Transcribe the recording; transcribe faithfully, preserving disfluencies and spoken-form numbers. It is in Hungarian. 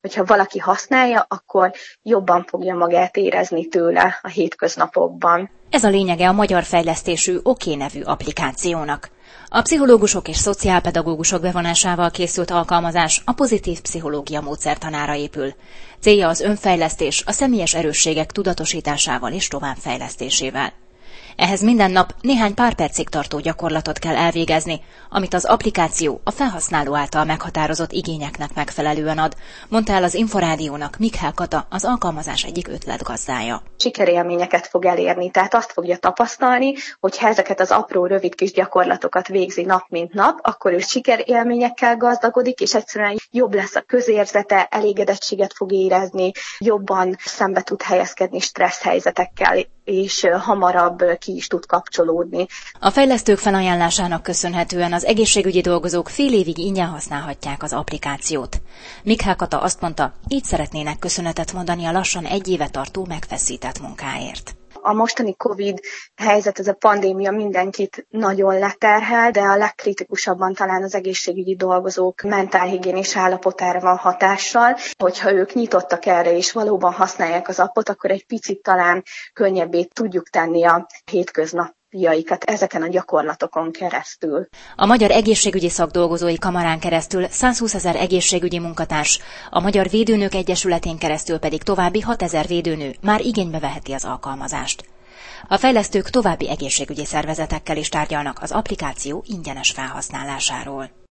hogyha valaki használja, akkor jobban fogja magát érezni tőle a hétköznapokban. Ez a lényege a magyar fejlesztésű Oké nevű applikációnak. A pszichológusok és szociálpedagógusok bevonásával készült alkalmazás a pozitív pszichológia módszertanára épül. Célja az önfejlesztés a személyes erősségek tudatosításával és továbbfejlesztésével. Ehhez minden nap néhány pár percig tartó gyakorlatot kell elvégezni, amit az applikáció a felhasználó által meghatározott igényeknek megfelelően ad, mondta el az Inforádiónak Mikkel Kata, az alkalmazás egyik ötletgazdája. Sikerélményeket fog elérni, tehát azt fogja tapasztalni, hogy ha ezeket az apró, rövid kis gyakorlatokat végzi nap mint nap, akkor ő sikerélményekkel gazdagodik, és egyszerűen jobb lesz a közérzete, elégedettséget fog érezni, jobban szembe tud helyezkedni stressz helyzetekkel, és hamarabb ki is tud kapcsolódni. A fejlesztők felajánlásának köszönhetően az egészségügyi dolgozók fél évig ingyen használhatják az applikációt. Mikkel Kata azt mondta, így szeretnének köszönetet mondani a lassan egy éve tartó megfeszített munkáért. A mostani Covid helyzet, ez a pandémia mindenkit nagyon leterhel, de a legkritikusabban talán az egészségügyi dolgozók mentálhigiénés állapotára van hatással. Hogyha ők nyitottak erre és valóban használják az appot, akkor egy picit talán könnyebbé tudjuk tenni a hétköznapjaikat ezeken a gyakorlatokon keresztül. A Magyar Egészségügyi Szakdolgozói Kamarán keresztül százhúszezer egészségügyi munkatárs, a Magyar Védőnők Egyesületén keresztül pedig további hatezer védőnő már igénybe veheti az alkalmazást. A fejlesztők további egészségügyi szervezetekkel is tárgyalnak az applikáció ingyenes felhasználásáról.